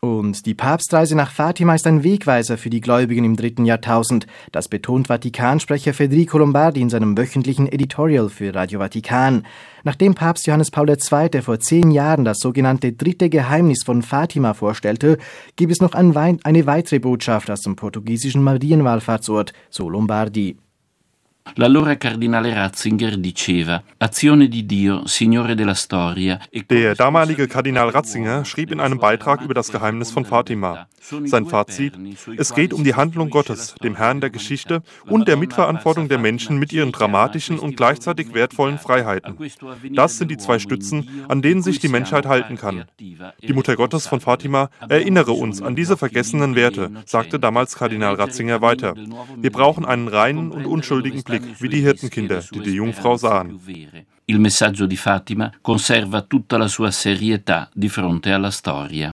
Und die Papstreise nach Fatima ist ein Wegweiser für die Gläubigen im 3. Jahrtausend. Das betont Vatikansprecher Federico Lombardi in seinem wöchentlichen Editorial für Radio Vatikan. Nachdem Papst Johannes Paul II. Vor 10 Jahren das sogenannte dritte Geheimnis von Fatima vorstellte, gibt es noch eine weitere Botschaft aus dem portugiesischen Marienwallfahrtsort, so Lombardi. L'allora Cardinale Ratzinger diceva: Azione di Dio, Signore della Storia. Der damalige Kardinal Ratzinger schrieb in einem Beitrag über das Geheimnis von Fatima. Sein Fazit: Es geht um die Handlung Gottes, dem Herrn der Geschichte und der Mitverantwortung der Menschen mit ihren dramatischen und gleichzeitig wertvollen Freiheiten. Das sind die 2 Stützen, an denen sich die Menschheit halten kann. Die Mutter Gottes von Fatima erinnere uns an diese vergessenen Werte, sagte damals Kardinal Ratzinger weiter. Wir brauchen einen reinen und unschuldigen Blick, wie die Hirtenkinder, die die Jungfrau sahen. Il messaggio di Fatima conserva tutta la sua serietà di fronte alla storia.